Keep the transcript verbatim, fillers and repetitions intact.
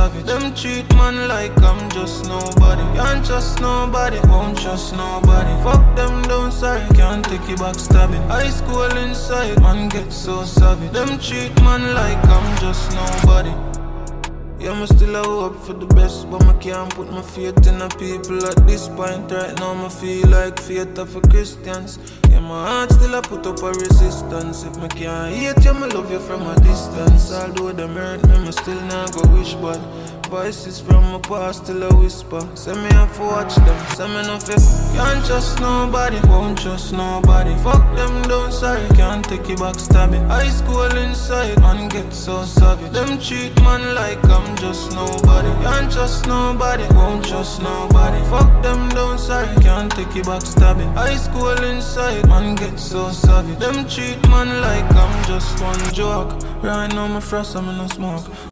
savage. Them treat man like I'm just nobody. Can't trust nobody, won't trust nobody. Fuck them down, sorry, can't take you back stabbing. High school inside, man get so savage. Them treat man like I'm just nobody. Yeah, me still a hope for the best, but I can't put my faith in the people at this point. Right now, I feel like faith of a Christians. Yeah, my heart still a put up a resistance. If me can't hate you, me love you from a distance. Although them hurt me, me still not go wish bad. Voices from my past still a whisper. Say me have to watch them, say me no fit. Can't trust nobody, won't trust nobody. Fuck them down, sorry, can't take you back stabbing. High school inside, man get so savage. Them treat man like I'm just nobody. Can't trust nobody, won't trust nobody. Fuck them down, sorry, can't take you back stabbing. High school inside, man get so savage. Them treat man like I'm just one joke. Right now my frost, I'm no smoke.